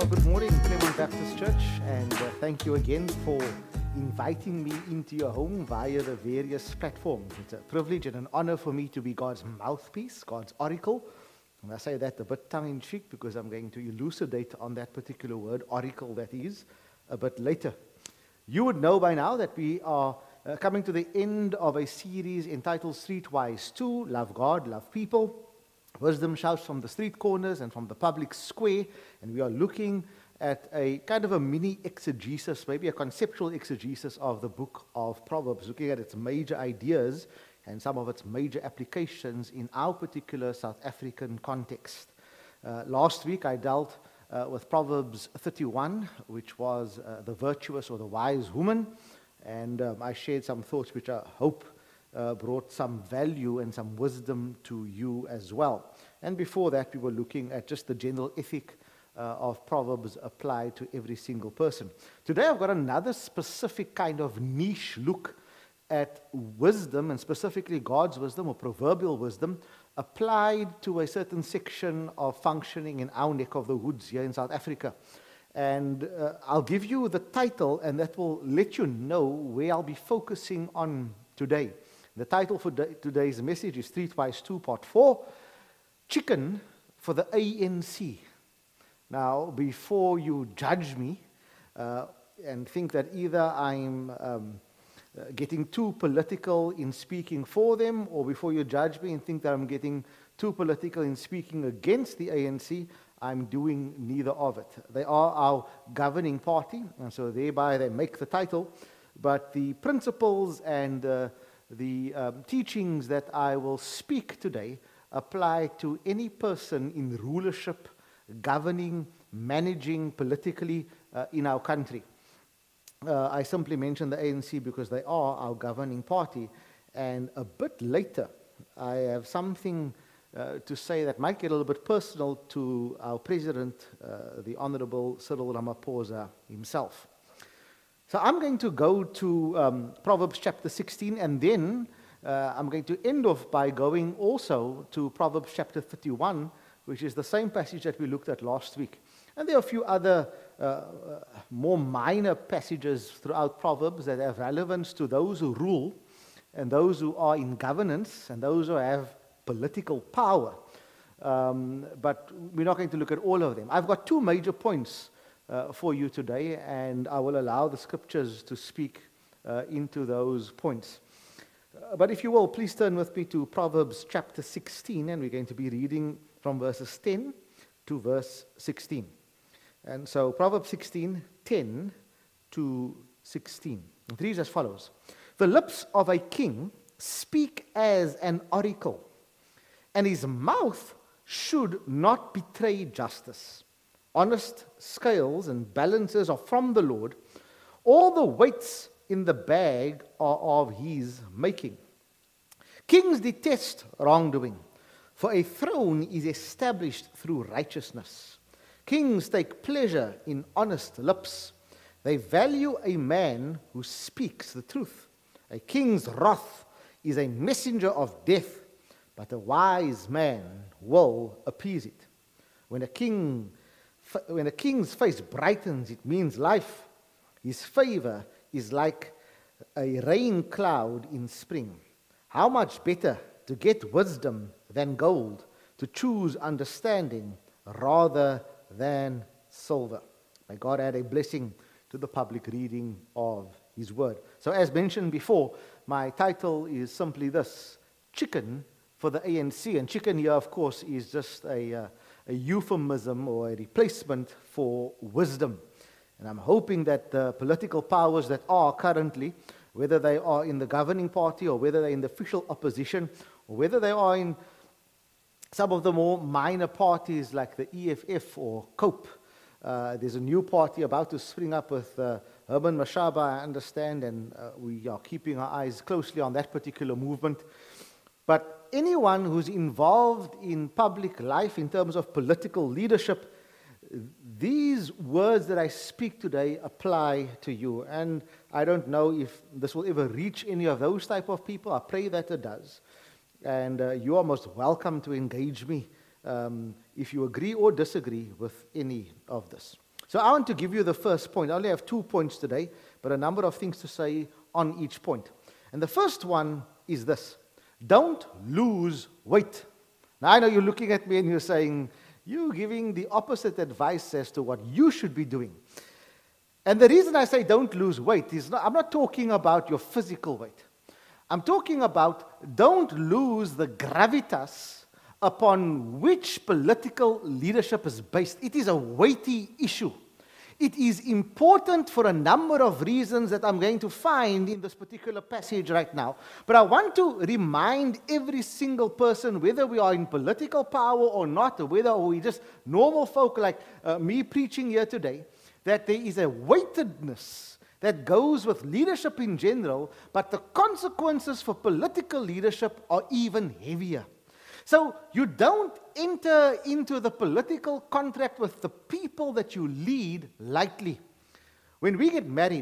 Good morning, Claremont Baptist Church, and thank you again for inviting me into your home via the various platforms. It's a privilege and an honor for me to be God's mouthpiece, God's oracle. And I say that a bit tongue-in-cheek because I'm going to elucidate on that particular word, oracle, that is, a bit later. You would know by now that we are coming to the end of a series entitled Streetwise 2, Love God, Love People. Wisdom shouts from the street corners and from the public square, and we are looking at a kind of a mini exegesis, maybe a conceptual exegesis of the book of Proverbs, looking at its major ideas and some of its major applications in our particular South African context. Last week I dealt with Proverbs 31, which was the virtuous or the wise woman, and I shared some thoughts which I hope brought some value and some wisdom to you as well. And before that, we were looking at just the general ethic of Proverbs applied to every single person. Today, I've got another specific kind of niche look at wisdom, and specifically God's wisdom or proverbial wisdom, applied to a certain section of functioning in our neck of the woods here in South Africa. And I'll give you the title, and that will let you know where I'll be focusing on today. The title for today's message is Streetwise 2, Part 4, Chicken for the ANC. Now, before you judge me and think that either I'm getting too political in speaking for them, or before you judge me and think that I'm getting too political in speaking against the ANC, I'm doing neither of it. They are our governing party, and so thereby they make the title, but the principles and the teachings that I will speak today apply to any person in rulership, governing, managing politically in our country. I simply mention the ANC because they are our governing party, and a bit later I have something to say that might get a little bit personal to our president, the Honorable Cyril Ramaphosa himself. So I'm going to go to Proverbs chapter 16, and then I'm going to end off by going also to Proverbs chapter 31, which is the same passage that we looked at last week. And there are a few other more minor passages throughout Proverbs that have relevance to those who rule and those who are in governance and those who have political power. But we're not going to look at all of them. I've got two major points for you today, and I will allow the scriptures to speak into those points. But if you will, please turn with me to Proverbs chapter 16, and we're going to be reading from verses 10 to verse 16. And so Proverbs 16, 10 to 16. It reads as follows. The lips of a king speak as an oracle, and his mouth should not betray justice. Honest scales and balances are from the Lord. All the weights in the bag are of his making. Kings detest wrongdoing, for a throne is established through righteousness. Kings take pleasure in honest lips. They value a man who speaks the truth. A king's wrath is a messenger of death, but a wise man will appease it. When a king's face brightens, it means life. His favor is like a rain cloud in spring. How much better to get wisdom than gold, to choose understanding rather than silver. May God add a blessing to the public reading of his word. So as mentioned before, my title is simply this, Chicken for the ANC. And chicken here, of course, is just a euphemism or a replacement for wisdom. And I'm hoping that the political powers that are currently, whether they are in the governing party or whether they're in the official opposition, or whether they are in some of the more minor parties like the EFF or COPE. There's a new party about to spring up with Herman Mashaba, I understand, and we are keeping our eyes closely on that particular movement. But anyone who's involved in public life in terms of political leadership, these words that I speak today apply to you. And I don't know if this will ever reach any of those type of people. I pray that it does. And you are most welcome to engage me if you agree or disagree with any of this. So I want to give you the first point. I only have 2 points today, but a number of things to say on each point. And the first one is this: don't lose weight. Now I know you're looking at me and you're saying, you're giving the opposite advice as to what you should be doing. And the reason I say don't lose weight is I'm not talking about your physical weight. I'm talking about don't lose the gravitas upon which political leadership is based. It is a weighty issue. It is important for a number of reasons that I'm going to find in this particular passage right now. But I want to remind every single person, whether we are in political power or not, or whether we're just normal folk like me preaching here today, that there is a weightedness that goes with leadership in general, but the consequences for political leadership are even heavier. So you don't enter into the political contract with the people that you lead lightly. When we get married,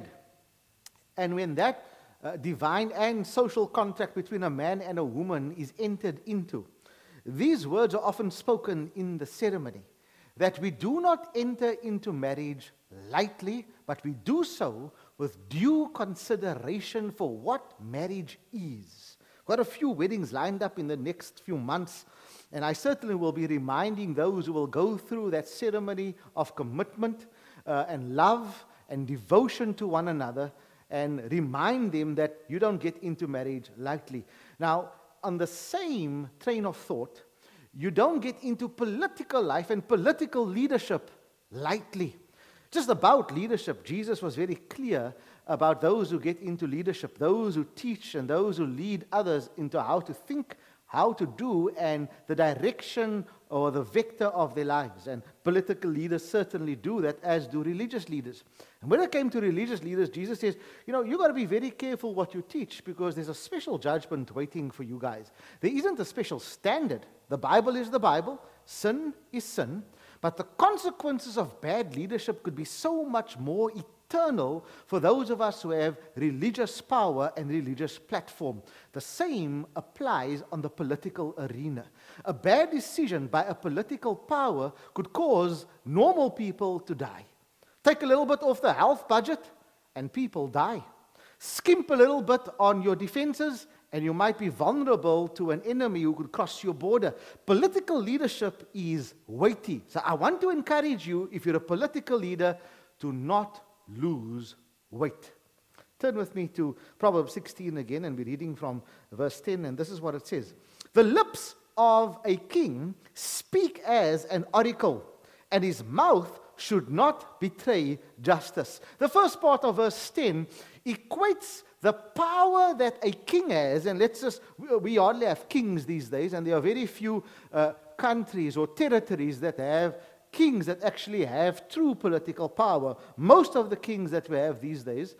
and when that divine and social contract between a man and a woman is entered into, these words are often spoken in the ceremony, that we do not enter into marriage lightly, but we do so with due consideration for what marriage is. Got a few weddings lined up in the next few months, and I certainly will be reminding those who will go through that ceremony of commitment and love and devotion to one another, and remind them that you don't get into marriage lightly. Now, on the same train of thought, you don't get into political life and political leadership lightly. Just about leadership, Jesus was very clear about those who get into leadership, those who teach and those who lead others into how to think, how to do, and the direction or the vector of their lives. And political leaders certainly do that, as do religious leaders. And when it came to religious leaders, Jesus says, you've got to be very careful what you teach, because there's a special judgment waiting for you guys. There isn't a special standard. The Bible is the Bible. Sin is sin. But the consequences of bad leadership could be so much more eternal for those of us who have religious power and religious platform. The same applies on the political arena. A bad decision by a political power could cause normal people to die. Take a little bit off the health budget and people die. Skimp a little bit on your defenses and you might be vulnerable to an enemy who could cross your border. Political leadership is weighty. So I want to encourage you, if you're a political leader, to not lose weight. Turn with me to Proverbs 16 again, and we're reading from verse 10, and this is what it says. The lips of a king speak as an oracle, and his mouth should not betray justice. The first part of verse 10 equates the power that a king has, and we hardly have kings these days, and there are very few countries or territories that have kings that actually have true political power. Most of the kings that we have these days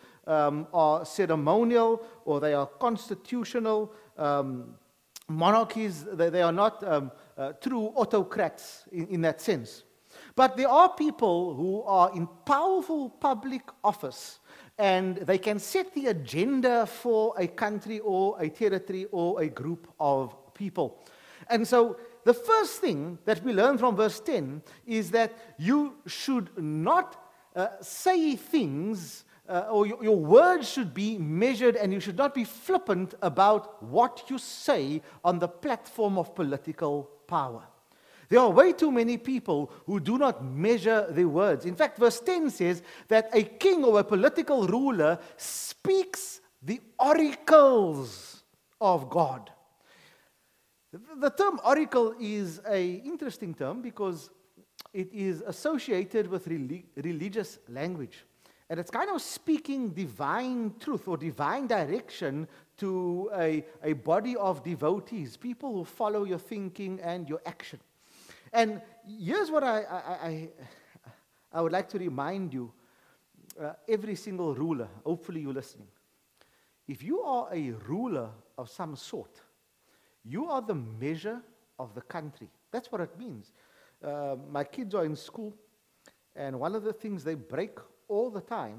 are ceremonial, or they are constitutional monarchies. They are not true autocrats in that sense. But there are people who are in powerful public office, and they can set the agenda for a country or a territory or a group of people. And so the first thing that we learn from verse 10 is that you should not say things, or your words should be measured, and you should not be flippant about what you say on the platform of political power. There are way too many people who do not measure their words. In fact, verse 10 says that a king or a political ruler speaks the oracles of God. The term oracle is an interesting term because it is associated with religious language. And it's kind of speaking divine truth or divine direction to a body of devotees, people who follow your thinking and your action. And here's what I would like to remind you, every single ruler, hopefully you're listening. If you are a ruler of some sort, you are the measure of the country. That's what it means. My kids are in school, and one of the things they break all the time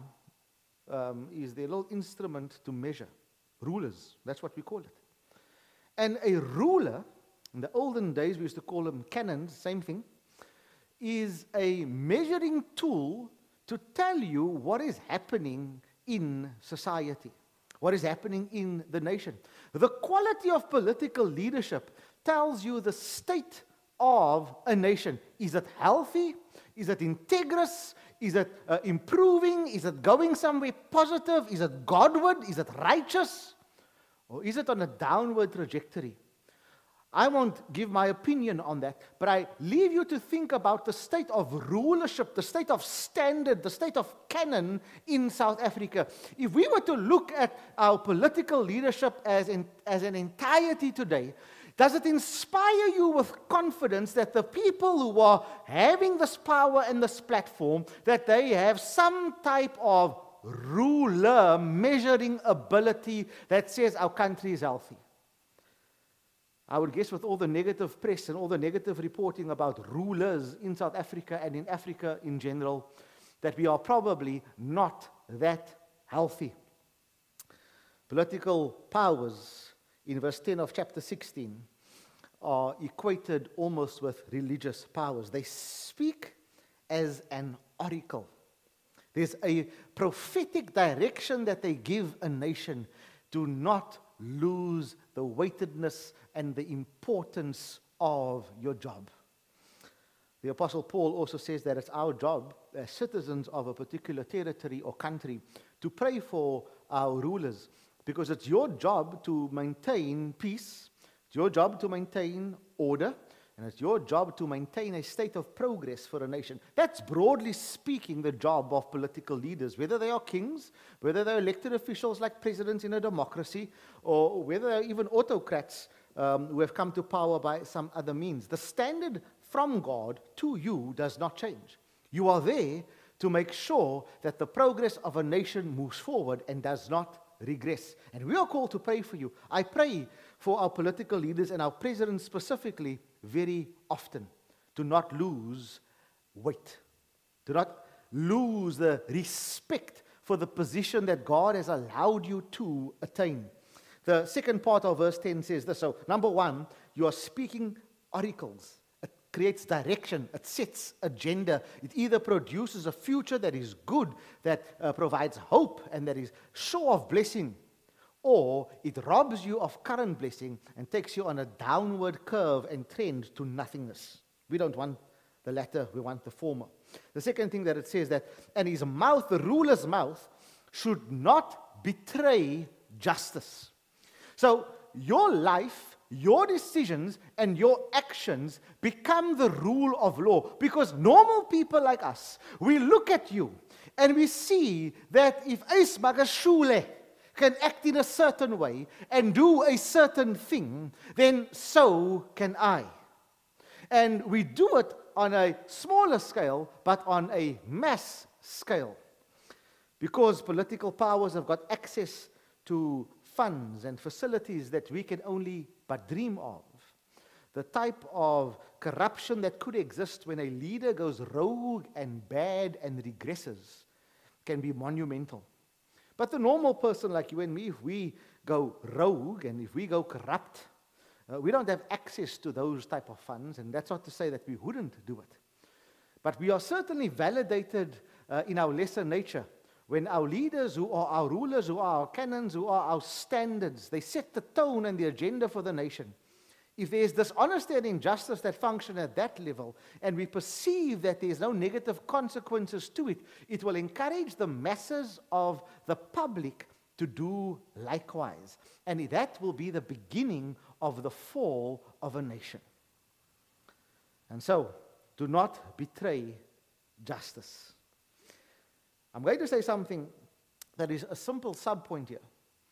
is their little instrument to measure. Rulers, that's what we call it. And a ruler, in the olden days we used to call them cannons, same thing, is a measuring tool to tell you what is happening in society, what is happening in the nation. The quality of political leadership tells you the state of a nation. Is it healthy? Is it integrous? Is it improving? Is it going somewhere positive? Is it Godward? Is it righteous? Or is it on a downward trajectory? I won't give my opinion on that, but I leave you to think about the state of rulership, the state of standard, the state of canon in South Africa. If we were to look at our political leadership as an entirety today, does it inspire you with confidence that the people who are having this power and this platform, that they have some type of ruler measuring ability that says our country is healthy? I would guess with all the negative press and all the negative reporting about rulers in South Africa and in Africa in general, that we are probably not that healthy. Political powers in verse 10 of chapter 16 are equated almost with religious powers. They speak as an oracle. There's a prophetic direction that they give a nation. Do not lose the weightedness and the importance of your job. The Apostle Paul also says that it's our job as citizens of a particular territory or country to pray for our rulers, because it's your job to maintain peace, it's your job to maintain order, and it's your job to maintain a state of progress for a nation. That's broadly speaking the job of political leaders, whether they are kings, whether they're elected officials like presidents in a democracy, or whether they're even autocrats who have come to power by some other means. The standard from God to you does not change. You are there to make sure that the progress of a nation moves forward and does not regress. And we are called to pray for you. I pray for our political leaders and our president specifically very often. Do not lose weight. Do not lose the respect for the position that God has allowed you to attain. The second part of verse 10 says this. So, number one, you are speaking oracles. It creates direction. It sets agenda. It either produces a future that is good, that provides hope, and that is sure of blessing, or it robs you of current blessing and takes you on a downward curve and trend to nothingness. We don't want the latter, we want the former. The second thing that it says that, and his mouth, the ruler's mouth, should not betray justice. So your life, your decisions, and your actions become the rule of law. Because normal people like us, we look at you and we see that if Ace Magashule can act in a certain way and do a certain thing, then so can I. And we do it on a smaller scale, but on a mass scale. Because political powers have got access to funds and facilities that we can only but dream of. The type of corruption that could exist when a leader goes rogue and bad and regresses can be monumental. But the normal person like you and me, if we go rogue and if we go corrupt, we don't have access to those type of funds, and that's not to say that we wouldn't do it. But we are certainly validated in our lesser nature when our leaders, who are our rulers, who are our canons, who are our standards, they set the tone and the agenda for the nation. If there's dishonesty and injustice that function at that level, and we perceive that there's no negative consequences to it, it will encourage the masses of the public to do likewise. And that will be the beginning of the fall of a nation. And so, do not betray justice. I'm going to say something that is a simple sub-point here.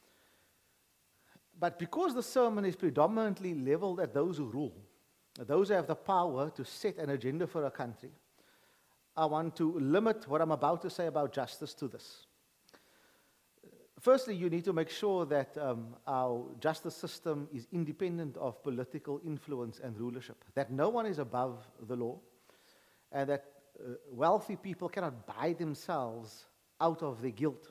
But because the sermon is predominantly leveled at those who rule, those who have the power to set an agenda for a country, I want to limit what I'm about to say about justice to this. Firstly, you need to make sure that our justice system is independent of political influence and rulership, that no one is above the law, and that wealthy people cannot buy themselves out of their guilt.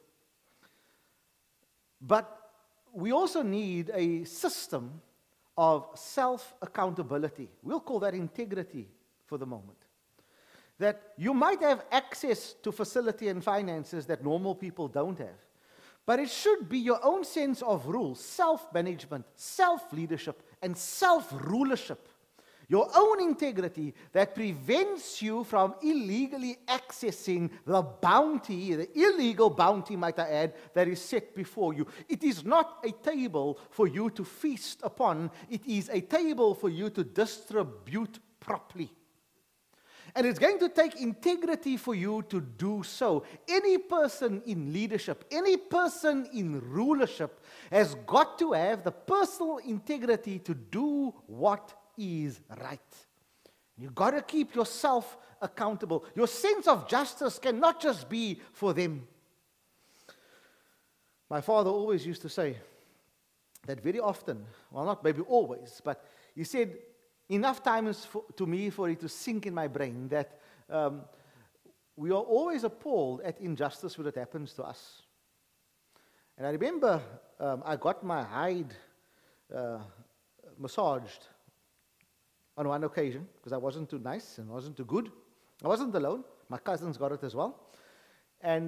But we also need a system of self-accountability. We'll call that integrity for the moment. that you might have access to facility and finances that normal people don't have. But it should be your own sense of rule, self-management, self-leadership, and self-rulership. Your own integrity that prevents you from illegally accessing the bounty, the illegal bounty, might I add, that is set before you. It is not a table for you to feast upon. It is a table for you to distribute properly. And it's going to take integrity for you to do so. Any person in leadership, any person in rulership has got to have the personal integrity to do what is right. You've got to keep yourself accountable. Your sense of justice cannot just be for them. My father always used to say that very often, well, not maybe always, but he said, enough times to me for it to sink in my brain that we are always appalled at injustice when it happens to us. And I remember I got my hide massaged on one occasion because I wasn't too nice and wasn't too good. I wasn't alone. My cousins got it as well. And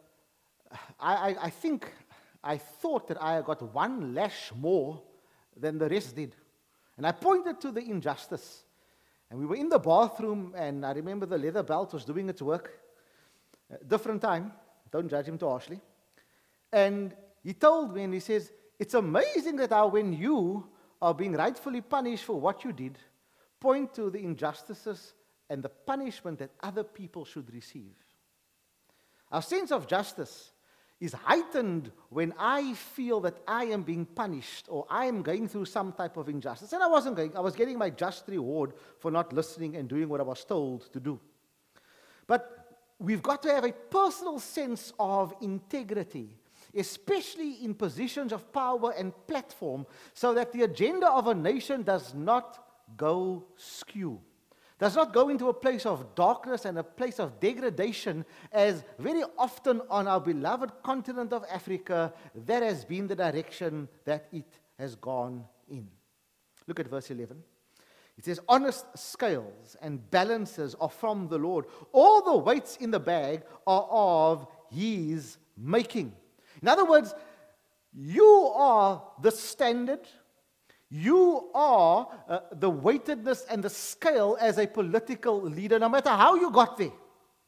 I thought that I got one lash more than the rest did. And I pointed to the injustice. And we were in the bathroom, and I remember the leather belt was doing its work. Different time. Don't judge him too harshly. And he told me, and he says, it's amazing that how when you are being rightfully punished for what you did, point to the injustices and the punishment that other people should receive. Our sense of justice is heightened when I feel that I am being punished or I am going through some type of injustice. And I wasn't going. I was getting my just reward for not listening and doing what I was told to do. But we've got to have a personal sense of integrity, especially in positions of power and platform, so that the agenda of a nation does not go skew, does not go into a place of darkness and a place of degradation, as very often on our beloved continent of Africa, that has been the direction that it has gone in. Look at verse 11. It says, honest scales and balances are from the Lord. All the weights in the bag are of his making. In other words, you are the standard. You are the weightedness and the scale as a political leader, no matter how you got there.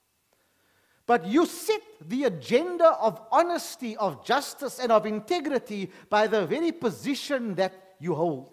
But you set the agenda of honesty, of justice, and of integrity by the very position that you hold.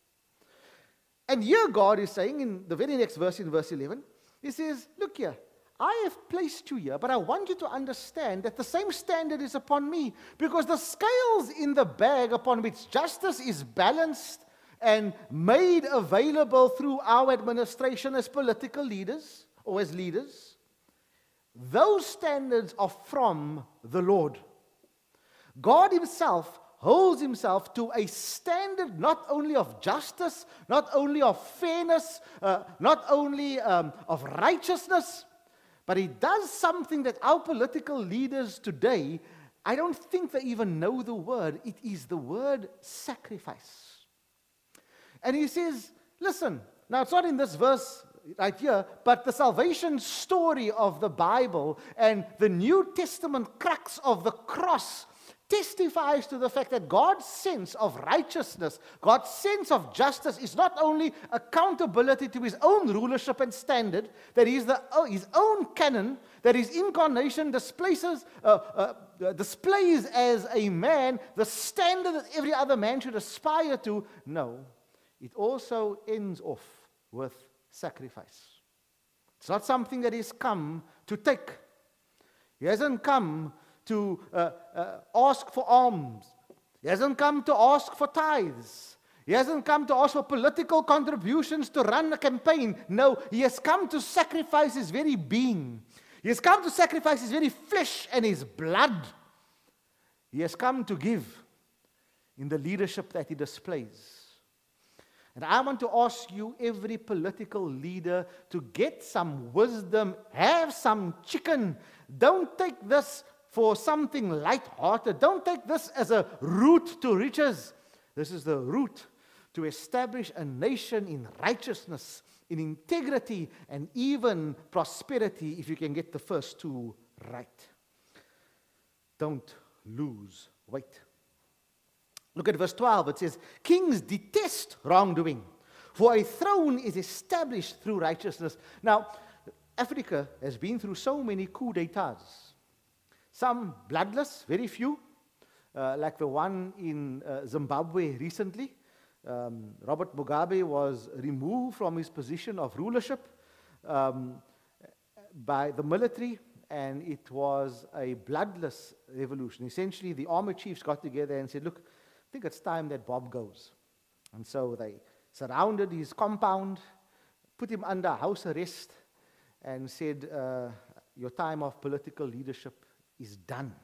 And here God is saying in the very next verse, in verse 11, he says, look here, I have placed you here, but I want you to understand that the same standard is upon me, because the scales in the bag upon which justice is balanced and made available through our administration as political leaders or as leaders, those standards are from the Lord. God himself holds himself to a standard not only of justice, not only of fairness, not only of righteousness, but he does something that our political leaders today, I don't think they even know the word. It is the word sacrifice. And he says, listen, now it's not in this verse right here, but the salvation story of the Bible and the New Testament crux of the cross testifies to the fact that God's sense of righteousness, God's sense of justice is not only accountability to his own rulership and standard, that is his own canon, that his incarnation displays as a man the standard that every other man should aspire to. No, it also ends off with sacrifice. It's not something that he's come to take. He hasn't come to ask for alms. He hasn't come to ask for tithes. He hasn't come to ask for political contributions to run a campaign. No, he has come to sacrifice his very being. He has come to sacrifice his very flesh and his blood. He has come to give in the leadership that he displays. And I want to ask you, every political leader, to get some wisdom, have some chicken. Don't take this for something light-hearted. Don't take this as a route to riches. This is the route to establish a nation in righteousness, in integrity, and even prosperity if you can get the first two right. Don't lose weight. Look at verse 12. It says, kings detest wrongdoing, for a throne is established through righteousness. Now, Africa has been through so many coups d'etats. Some bloodless, very few, like the one in Zimbabwe recently. Robert Mugabe was removed from his position of rulership by the military, and it was a bloodless revolution. Essentially, the army chiefs got together and said, look, I think it's time that Bob goes. And so they surrounded his compound, put him under house arrest, and said, your time of political leadership is done.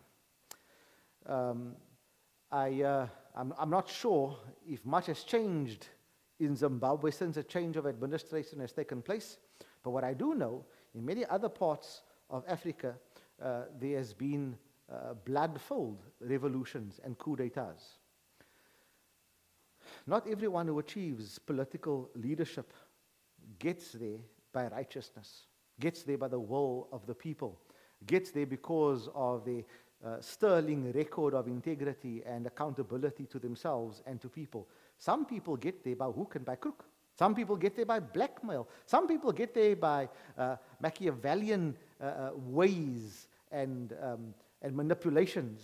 I'm not sure if much has changed in Zimbabwe since a change of administration has taken place, but what I do know, in many other parts of Africa, there has been blood-filled revolutions and coups d'etats. Not everyone who achieves political leadership gets there by righteousness, gets there by the will of the people, gets there because of the sterling record of integrity and accountability to themselves and to people. Some people get there by hook and by crook. Some people get there by blackmail. Some people get there by Machiavellian ways and manipulations.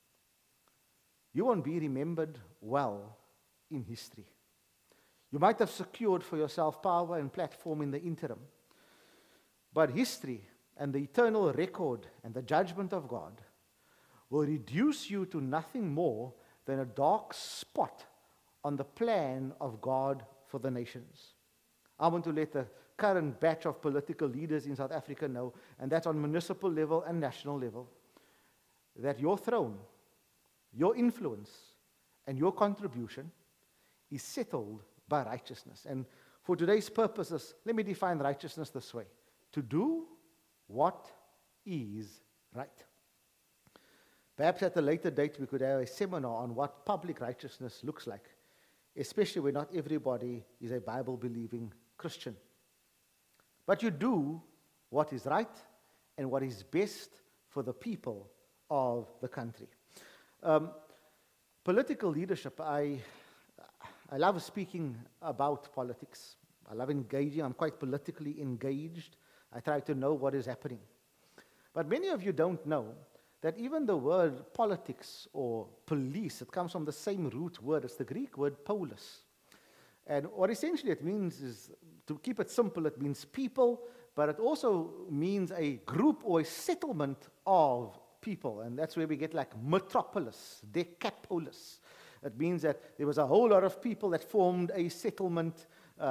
You won't be remembered well in history. You might have secured for yourself power and platform in the interim, but history and the eternal record and the judgment of God will reduce you to nothing more than a dark spot on the plan of God for the nations. I want to let the current batch of political leaders in South Africa know, and that's on municipal level and national level, that your throne, your influence, and your contribution is settled by righteousness. And for today's purposes, let me define righteousness this way: to do what is right. Perhaps at a later date we could have a seminar on what public righteousness looks like, especially when not everybody is a Bible-believing Christian. But you do what is right and what is best for the people of the country. Political leadership, I love speaking about politics. I love engaging. I'm quite politically engaged. I try to know what is happening. But many of you don't know that even the word politics or police, it comes from the same root word. It's the Greek word polis. And what essentially it means is, to keep it simple, it means people, but it also means a group or a settlement of people. And that's where we get like metropolis, decapolis. It means that there was a whole lot of people that formed a settlement.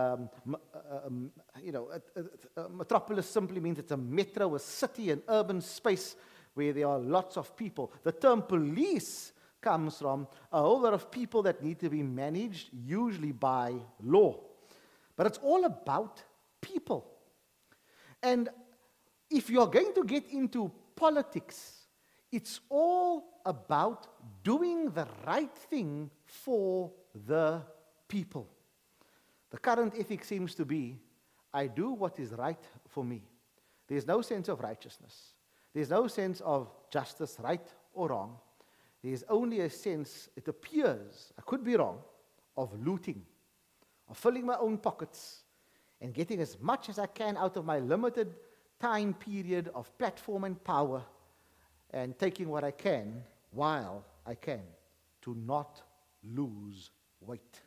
Metropolis simply means it's a metro, a city, an urban space where there are lots of people. The term police comes from a whole lot of people that need to be managed, usually by law. But it's all about people. And if you're going to get into politics, it's all about doing the right thing for the people. The current ethic seems to be, I do what is right for me. There's no sense of righteousness. There's no sense of justice, right or wrong. There's only a sense, it appears, I could be wrong, of looting, of filling my own pockets and getting as much as I can out of my limited time period of platform and power, and taking what I can while I can to not lose weight.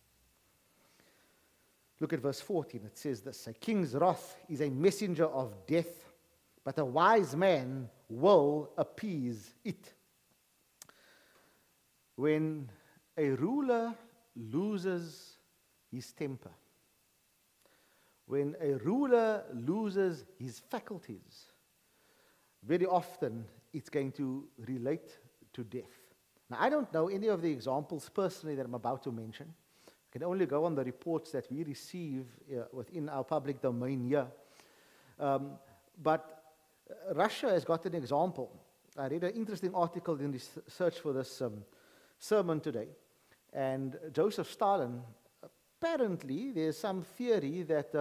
Look at verse 14. It says this: a king's wrath is a messenger of death, but a wise man will appease it. When a ruler loses his temper, when a ruler loses his faculties, very often it's going to relate to death. Now, I don't know any of the examples personally that I'm about to mention. I can only go on the reports that we receive within our public domain here. But Russia has got an example. I read an interesting article in the search for this sermon today. And Joseph Stalin, apparently there's some theory that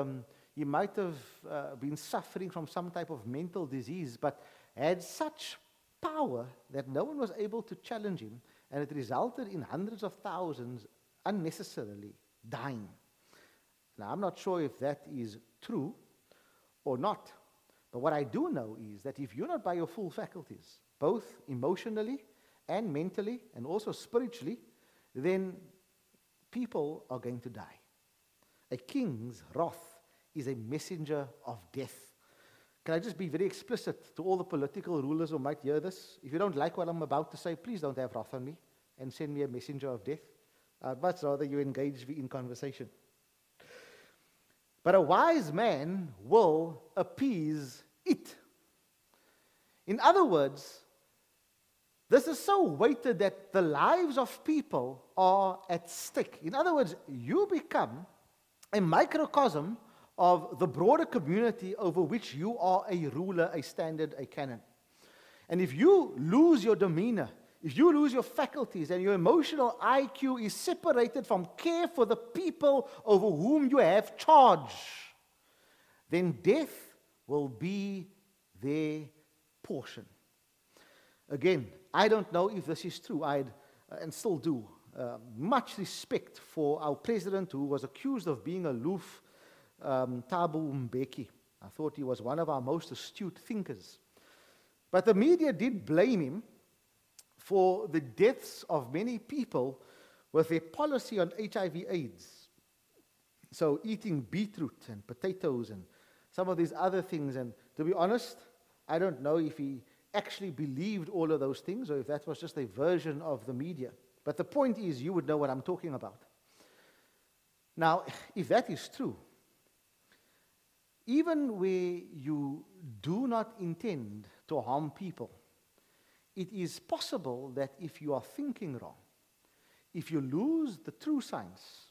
he might have been suffering from some type of mental disease, but had such power that no one was able to challenge him, and it resulted in hundreds of thousands unnecessarily dying. Now, I'm not sure if that is true or not, but what I do know is that if you're not by your full faculties, both emotionally and mentally and also spiritually, then people are going to die. A king's wrath is a messenger of death. Can I just be very explicit to all the political rulers who might hear this? If you don't like what I'm about to say, please don't have wrath on me and send me a messenger of death. I'd much rather you engage me in conversation. But a wise man will appease it. In other words, this is so weighted that the lives of people are at stake. In other words, you become a microcosm of the broader community over which you are a ruler, a standard, a canon. And if you lose your demeanor, if you lose your faculties and your emotional IQ is separated from care for the people over whom you have charge, then death will be their portion. Again, I don't know if this is true. And still do, much respect for our president who was accused of being aloof, Thabo Mbeki. I thought he was one of our most astute thinkers. But the media did blame him for the deaths of many people with their policy on HIV/AIDS. So eating beetroot and potatoes and some of these other things. And to be honest, I don't know if he actually believed all of those things or if that was just a version of the media. But the point is, you would know what I'm talking about. Now, if that is true, even where you do not intend to harm people, it is possible that if you are thinking wrong, if you lose the true signs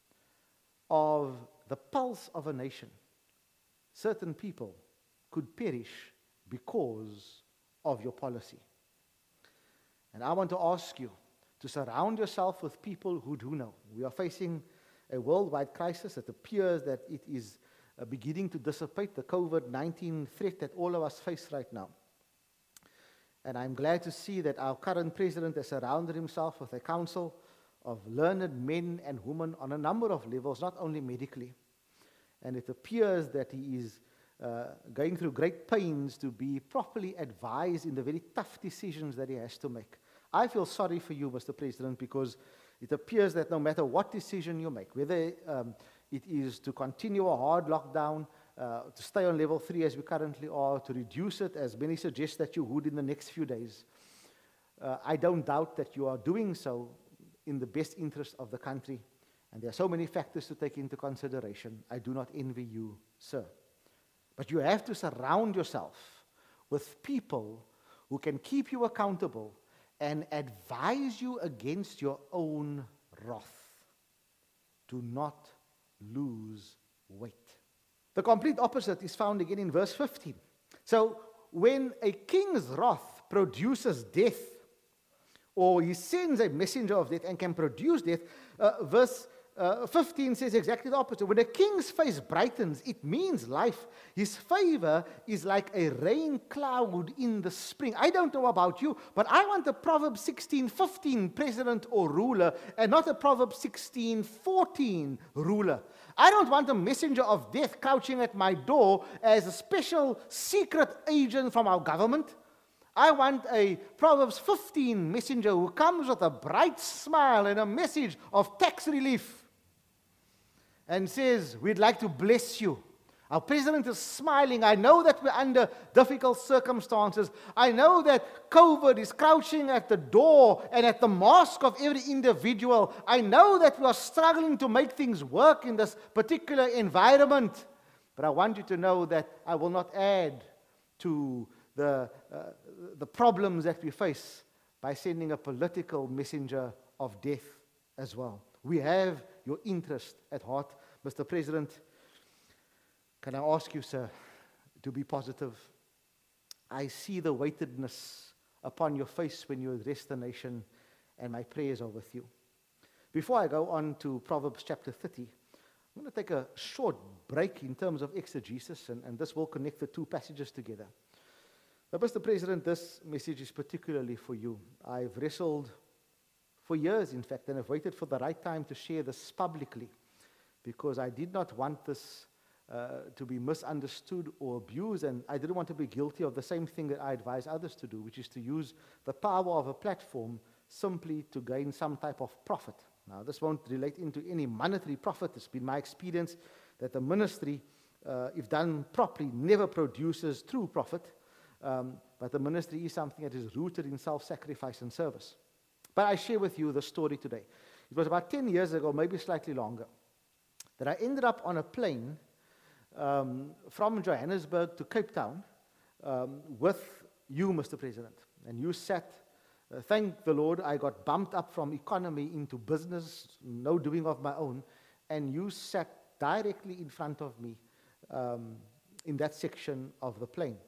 of the pulse of a nation, certain people could perish because of your policy. And I want to ask you to surround yourself with people who do know. We are facing a worldwide crisis. It appears that it is beginning to dissipate, the COVID-19 threat that all of us face right now. And I'm glad to see that our current president has surrounded himself with a council of learned men and women on a number of levels, not only medically. And it appears that he is going through great pains to be properly advised in the very tough decisions that he has to make. I feel sorry for you, Mr. President, because it appears that no matter what decision you make, whether it is to continue a hard lockdown, to stay on level 3 as we currently are, to reduce it, as many suggest that you would in the next few days, I don't doubt that you are doing so in the best interest of the country. And there are so many factors to take into consideration. I do not envy you, sir. But you have to surround yourself with people who can keep you accountable and advise you against your own wrath. Do not lose weight. The complete opposite is found again in verse 15. So, when a king's wrath produces death, or he sends a messenger of death and can produce death, verse 15 says exactly the opposite. When a king's face brightens, it means life. His favor is like a rain cloud in the spring. I don't know about you, but I want a Proverbs 16:15 president or ruler and not a Proverbs 16:14 ruler. I don't want a messenger of death crouching at my door as a special secret agent from our government. I want a Proverbs 15 messenger who comes with a bright smile and a message of tax relief and says, we'd like to bless you. Our president is smiling. I know that we're under difficult circumstances. I know that COVID is crouching at the door and at the mask of every individual. I know that we are struggling to make things work in this particular environment. But I want you to know that I will not add to the problems that we face by sending a political messenger of death as well. We have your interest at heart, Mr. President. Can I ask you, sir, to be positive? I see the weightedness upon your face when you address the nation, and my prayers are with you. Before I go on to Proverbs chapter 30, I'm going to take a short break in terms of exegesis, and this will connect the two passages together. But Mr. President, this message is particularly for you. I've wrestled for years, in fact, and I've waited for the right time to share this publicly, because I did not want this to be misunderstood or abused, and I didn't want to be guilty of the same thing that I advise others to do, which is to use the power of a platform simply to gain some type of profit. Now, this won't relate into any monetary profit. It's been my experience that the ministry, if done properly, never produces true profit, but the ministry is something that is rooted in self-sacrifice and service. But I share with you the story today. It was about 10 years ago, maybe slightly longer, that I ended up on a plane from Johannesburg to Cape Town with you, Mr. President. And you sat, thank the Lord, I got bumped up from economy into business, no doing of my own, and you sat directly in front of me in that section of the plane.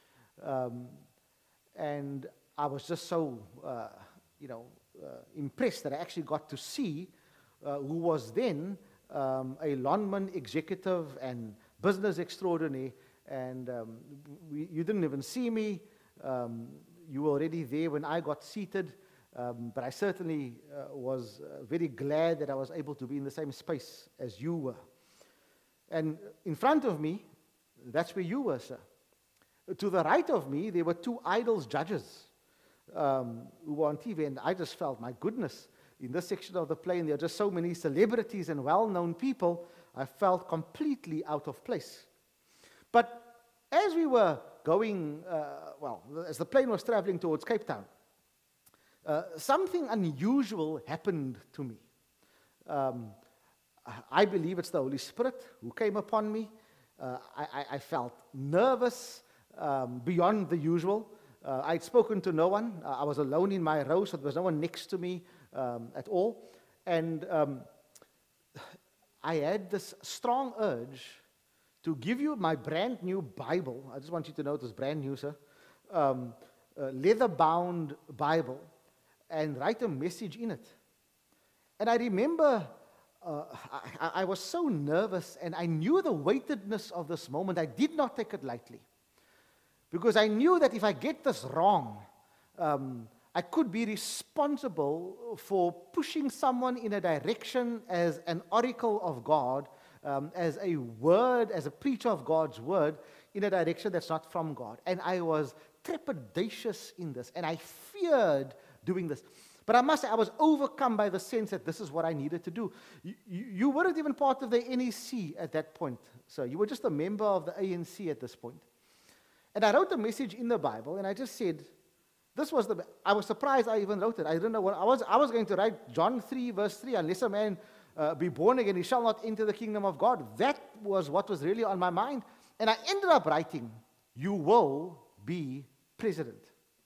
And I was just so, impressed that I actually got to see who was then a Lonman executive and business extraordinaire, and you didn't even see me. You were already there when I got seated, but I certainly was very glad that I was able to be in the same space as you were. And in front of me, that's where you were, sir. To the right of me, there were two Idols judges who were on TV, and I just felt, my goodness, in this section of the plane, there are just so many celebrities and well-known people. I felt completely out of place. But as we were going, as the plane was traveling towards Cape Town, something unusual happened to me. I believe it's the Holy Spirit who came upon me. I felt nervous beyond the usual. I'd spoken to no one. I was alone in my row, so there was no one next to me at all. And I had this strong urge to give you my brand new Bible. I just want you to know it was brand new, sir. Leather-bound Bible, and write a message in it. And I remember I was so nervous, and I knew the weightedness of this moment. I did not take it lightly, because I knew that if I get this wrong, I could be responsible for pushing someone in a direction as an oracle of God, as a word, as a preacher of God's word, in a direction that's not from God. And I was trepidatious in this, and I feared doing this. But I must say, I was overcome by the sense that this is what I needed to do. You weren't even part of the NEC at that point, so you were just a member of the ANC at this point. And I wrote a message in the Bible, and I just said, I was surprised I even wrote it. I didn't know what, I was going to write John 3, verse 3, unless a man be born again, he shall not enter the kingdom of God. That was what was really on my mind. And I ended up writing, you will be president.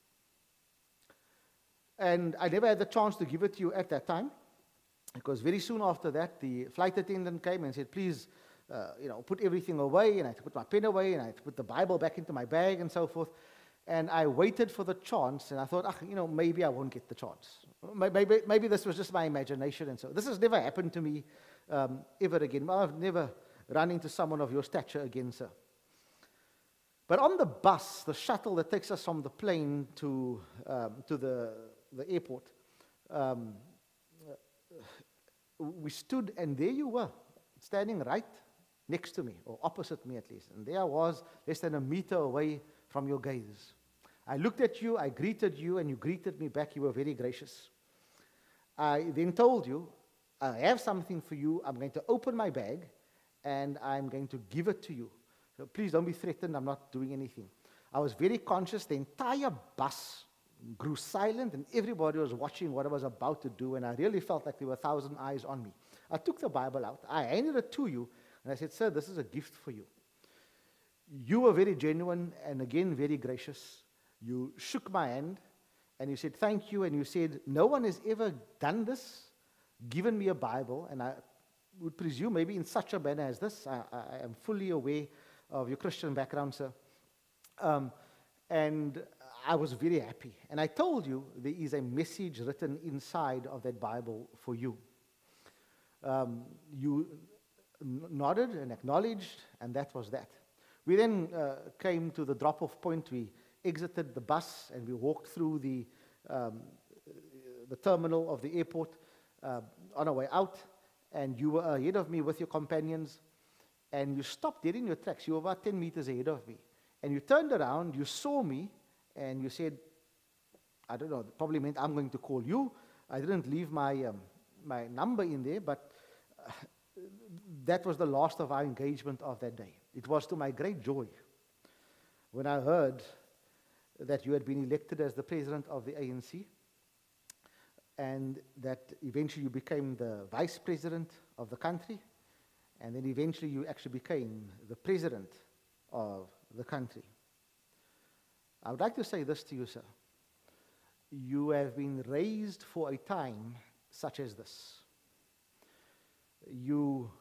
And I never had the chance to give it to you at that time, because very soon after that, the flight attendant came and said, please, put everything away. And I had to put my pen away, and I had to put the Bible back into my bag and so forth. And I waited for the chance, and I thought, maybe I won't get the chance. Maybe this was just my imagination, and so this has never happened to me ever again. I've never run into someone of your stature again, sir. But on the bus, the shuttle that takes us from the plane to the airport, we stood, and there you were, standing right next to me, or opposite me at least. And there I was, less than a meter away from your gaze. I looked at you, I greeted you, and you greeted me back. You were very gracious. I then told you, I have something for you. I'm going to open my bag, and I'm going to give it to you. So please don't be threatened. I'm not doing anything. I was very conscious. The entire bus grew silent, and everybody was watching what I was about to do, and I really felt like there were 1,000 eyes on me. I took the Bible out. I handed it to you, and I said, sir, this is a gift for you. You were very genuine and, again, very gracious. You shook my hand, and you said, thank you, and you said, no one has ever done this, given me a Bible, and I would presume maybe in such a manner as this. I am fully aware of your Christian background, sir. And I was very happy. And I told you there is a message written inside of that Bible for you. nodded and acknowledged, and that was that. We then came to the drop-off point. We exited the bus and we walked through the terminal of the airport on our way out, and you were ahead of me with your companions, and you stopped dead in your tracks. You were about 10 meters ahead of me, and you turned around, you saw me, and you said, I don't know, probably meant I'm going to call you. I didn't leave my number in there, but that was the last of our engagement of that day. It was to my great joy when I heard that you had been elected as the president of the ANC, and that eventually you became the vice president of the country, and then eventually you actually became the president of the country. I would like to say this to you, sir. You have been raised for a time such as this. You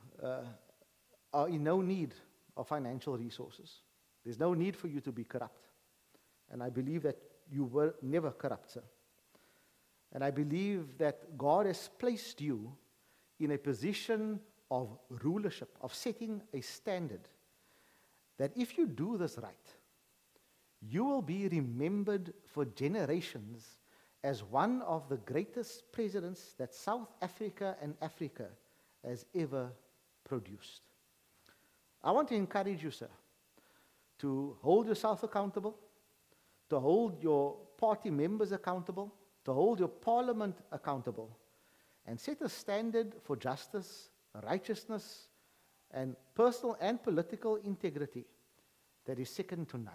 are in no need of financial resources. There's no need for you to be corrupt. And I believe that you were never corrupt, sir. And I believe that God has placed you in a position of rulership, of setting a standard, that if you do this right, you will be remembered for generations as one of the greatest presidents that South Africa and Africa has ever produced. I want to encourage you, sir, to hold yourself accountable, to hold your party members accountable, to hold your parliament accountable, and set a standard for justice, righteousness, and personal and political integrity that is second to none.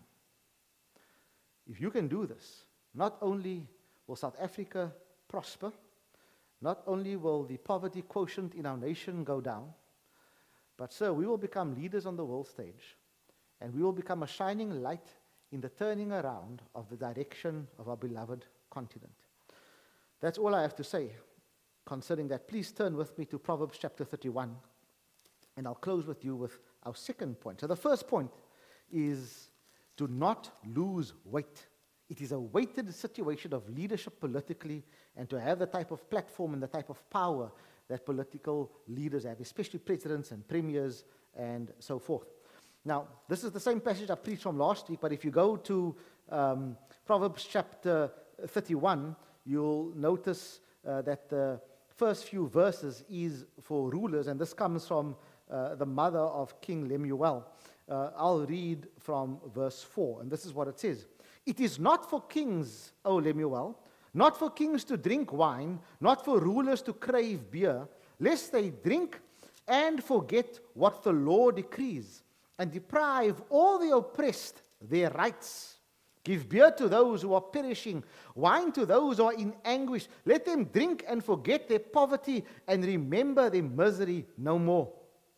If you can do this, not only will South Africa prosper, not only will the poverty quotient in our nation go down, but, sir, we will become leaders on the world stage, and we will become a shining light in the turning around of the direction of our beloved continent. That's all I have to say concerning that. Please turn with me to Proverbs chapter 31, and I'll close with you with our second point. So the first point is to not lose weight. It is a weighted situation of leadership politically, and to have the type of platform and the type of power that political leaders have, especially presidents and premiers and so forth. Now, this is the same passage I preached from last week, but if you go to Proverbs chapter 31, you'll notice that the first few verses is for rulers, and this comes from the mother of King Lemuel. I'll read from verse 4, and this is what it says. It is not for kings, O Lemuel, not for kings to drink wine, not for rulers to crave beer, lest they drink and forget what the law decrees, and deprive all the oppressed their rights. Give beer to those who are perishing, wine to those who are in anguish. Let them drink and forget their poverty and remember their misery no more.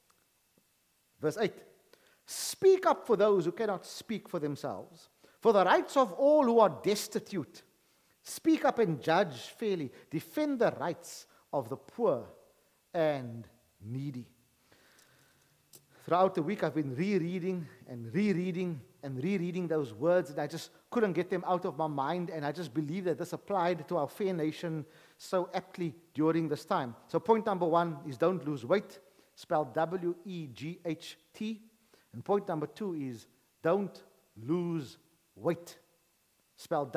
Verse 8. Speak up for those who cannot speak for themselves, for the rights of all who are destitute. Speak up and judge fairly. Defend the rights of the poor and needy. Throughout the week, I've been rereading and rereading those words, and I just couldn't get them out of my mind, and I just believe that this applied to our fair nation so aptly during this time. So point number one is don't lose weight, spelled W-E-G-H-T. And point number two is don't lose weight, spelled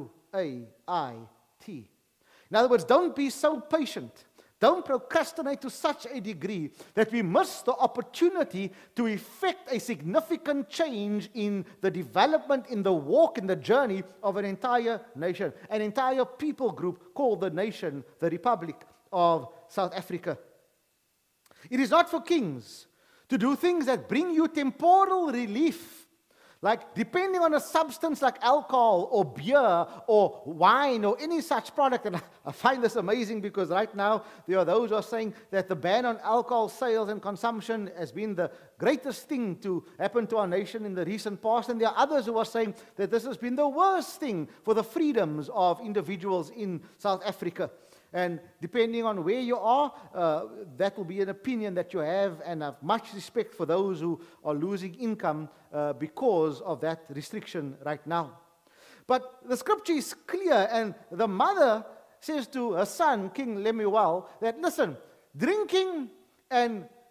W-A-I-T. In other words, don't be so patient. Don't procrastinate to such a degree that we miss the opportunity to effect a significant change in the development, in the walk, in the journey of an entire nation, an entire people group called the nation, the Republic of South Africa. It is not for kings to do things that bring you temporal relief, like depending on a substance like alcohol or beer or wine or any such product. And I find this amazing because right now there are those who are saying that the ban on alcohol sales and consumption has been the greatest thing to happen to our nation in the recent past. And there are others who are saying that this has been the worst thing for the freedoms of individuals in South Africa. And depending on where you are, that will be an opinion that you have, and I have much respect for those who are losing income because of that restriction right now. But the scripture is clear, and the mother says to her son, King Lemuel, that listen, drinking and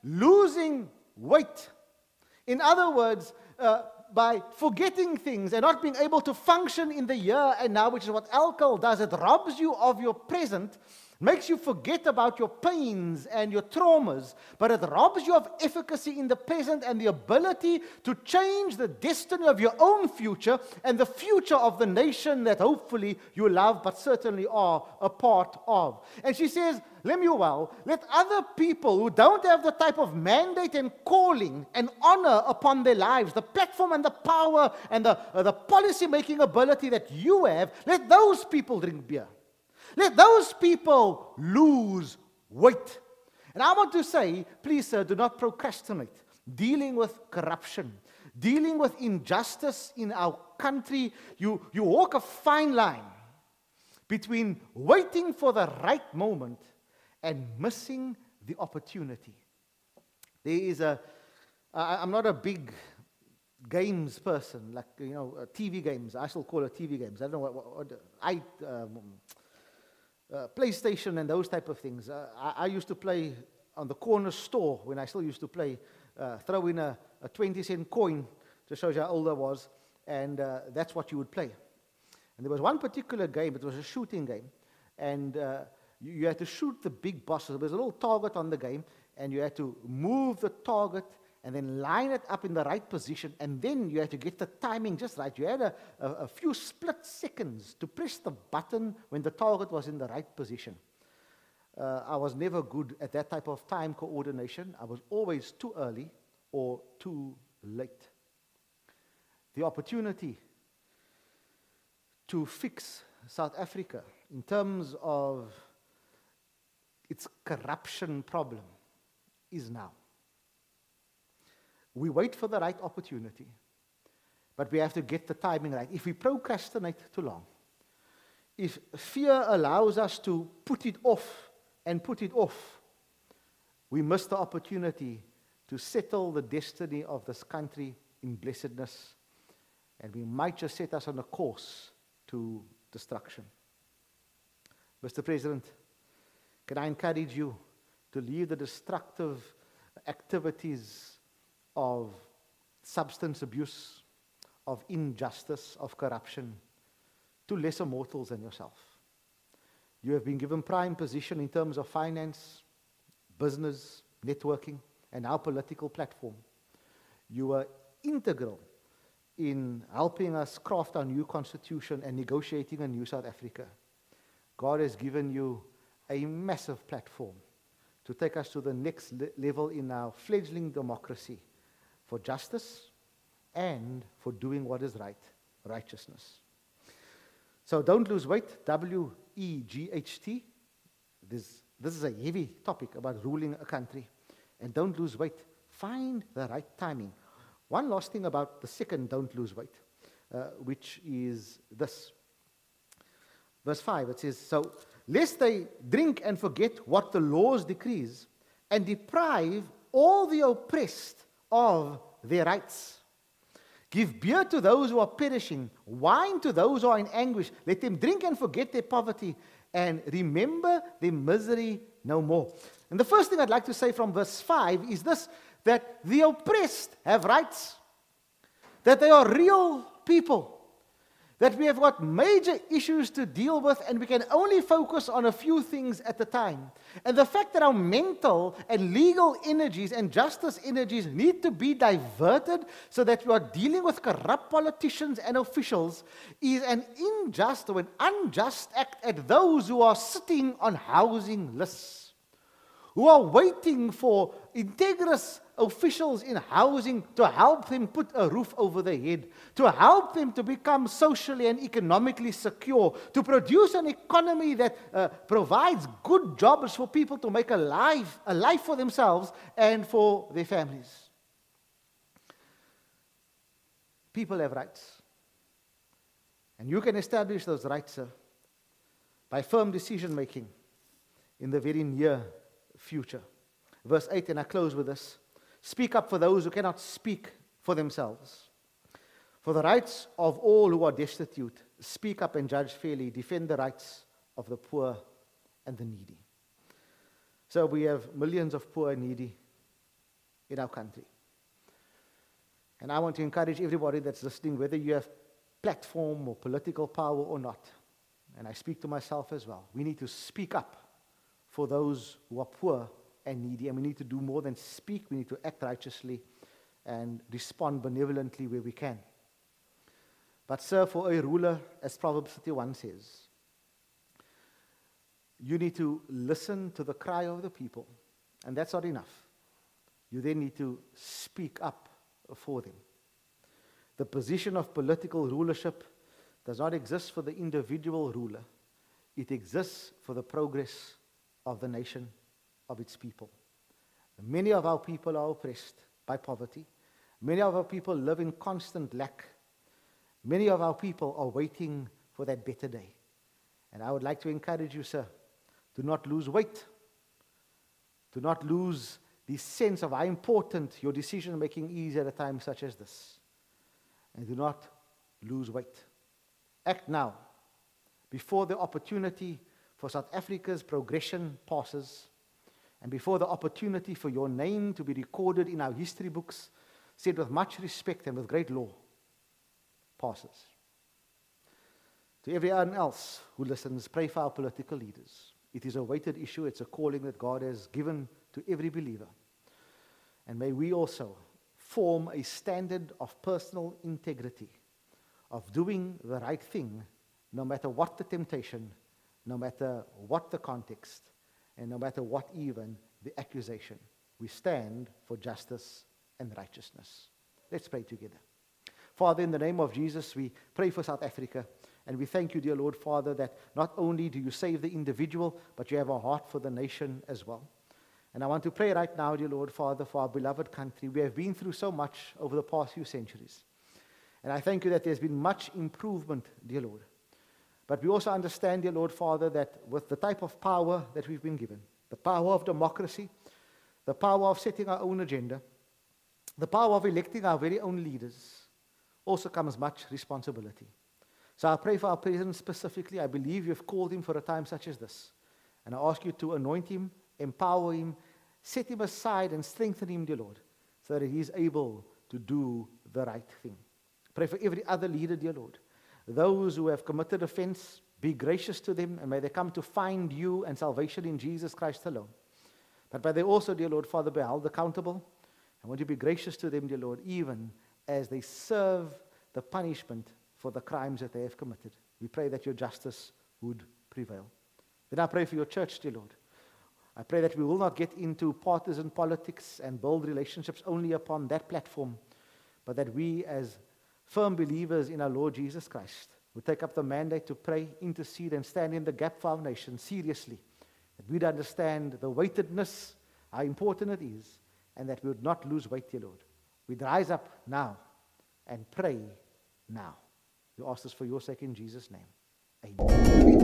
losing weight. In other words, by forgetting things and not being able to function in the here and now, which is what alcohol does, it robs you of your present, makes you forget about your pains and your traumas, but it robs you of efficacy in the present and the ability to change the destiny of your own future and the future of the nation that hopefully you love, but certainly are a part of. And she says, Lemuel, let other people who don't have the type of mandate and calling and honor upon their lives, the platform and the power and the policy-making ability that you have, let those people drink beer. Let those people lose weight. And I want to say, please, sir, do not procrastinate. Dealing with corruption, dealing with injustice in our country, you walk a fine line between waiting for the right moment and missing the opportunity. There is I'm not a big games person, like, TV games. I still call it TV games. I don't know PlayStation and those type of things. I used to play on the corner store when I still used to play, throw in a 20-cent coin to show you how old I was, and that's what you would play. And there was one particular game, it was a shooting game, and you had to shoot the big bosses. There was a little target on the game, and you had to move the target and then line it up in the right position, and then you had to get the timing just right. You had a few split seconds to press the button when the target was in the right position. I was never good at that type of time coordination. I was always too early or too late. The opportunity to fix South Africa in terms of its corruption problem is now. We wait for the right opportunity, but we have to get the timing right. If we procrastinate too long, if fear allows us to put it off and put it off, we miss the opportunity to settle the destiny of this country in blessedness, and we might just set us on a course to destruction. Mr. President, can I encourage you to leave the destructive activities of substance abuse, of injustice, of corruption, to lesser mortals than yourself. You have been given prime position in terms of finance, business, networking, and our political platform. You are integral in helping us craft our new constitution and negotiating a new South Africa. God has given you a massive platform to take us to the next level in our fledgling democracy, for justice and for doing what is right, righteousness. So don't lose weight, WEGHT. This is a heavy topic about ruling a country. And don't lose weight. Find the right timing. One last thing about the second don't lose weight, which is this. Verse 5, it says, so, lest they drink and forget what the laws decrees, and deprive all the oppressed of their rights. Give beer to those who are perishing, wine to those who are in anguish. Let them drink and forget their poverty, and remember their misery no more. And the first thing I'd like to say from verse 5 is this, that the oppressed have rights, that they are real people, that we have got major issues to deal with, and we can only focus on a few things at a time. And the fact that our mental and legal energies and justice energies need to be diverted so that we are dealing with corrupt politicians and officials is an unjust or an unjust act at those who are sitting on housing lists, who are waiting for integrous officials in housing to help them put a roof over their head, to help them to become socially and economically secure, to produce an economy that provides good jobs for people to make a life for themselves and for their families. People have rights. And you can establish those rights, sir, by firm decision making in the very near future. Verse 8, and I close with this. Speak up for those who cannot speak for themselves. For the rights of all who are destitute, speak up and judge fairly. Defend the rights of the poor and the needy. So we have millions of poor and needy in our country. And I want to encourage everybody that's listening, whether you have platform or political power or not, and I speak to myself as well, we need to speak up for those who are poor and needy, and we need to do more than speak. We need to act righteously and respond benevolently where we can. But sir, for a ruler, as Proverbs 31 says, you need to listen to the cry of the people, and that's not enough. You then need to speak up for them. The position of political rulership does not exist for the individual ruler. It exists for the progress of the nation, of its people. Many of our people are oppressed by poverty. Many of our people live in constant lack. Many of our people are waiting for that better day. And I would like to encourage you, sir, to not lose weight, to not lose the sense of how important your decision-making is at a time such as this. And do not lose weight. Act now, before the opportunity for South Africa's progression passes, and before the opportunity for your name to be recorded in our history books, said with much respect and with great law, passes. To everyone else who listens, pray for our political leaders. It is a weighted issue. It's a calling that God has given to every believer. And may we also form a standard of personal integrity, of doing the right thing, no matter what the temptation, no matter what the context, and no matter what even the accusation. We stand for justice and righteousness. Let's pray together. Father, in the name of Jesus, we pray for South Africa, and we thank you, dear Lord, Father, that not only do you save the individual, but you have a heart for the nation as well. And I want to pray right now, dear Lord, Father, for our beloved country. We have been through so much over the past few centuries. And I thank you that there's been much improvement, dear Lord. But we also understand, dear Lord, Father, that with the type of power that we've been given, the power of democracy, the power of setting our own agenda, the power of electing our very own leaders, also comes much responsibility. So I pray for our president specifically. I believe you've called him for a time such as this. And I ask you to anoint him, empower him, set him aside and strengthen him, dear Lord, so that he is able to do the right thing. Pray for every other leader, dear Lord. Those who have committed offense, be gracious to them, and may they come to find you and salvation in Jesus Christ alone. But may they also, dear Lord, Father, be held accountable. And won't you be gracious to them, dear Lord, even as they serve the punishment for the crimes that they have committed. We pray that your justice would prevail. Then I pray for your church, dear Lord. I pray that we will not get into partisan politics and build relationships only upon that platform, but that we as firm believers in our Lord Jesus Christ would take up the mandate to pray, intercede, and stand in the gap for our nation seriously. That we'd understand the weightedness, how important it is, and that we would not lose weight, dear Lord. We'd rise up now and pray now. We ask this for your sake in Jesus' name. Amen.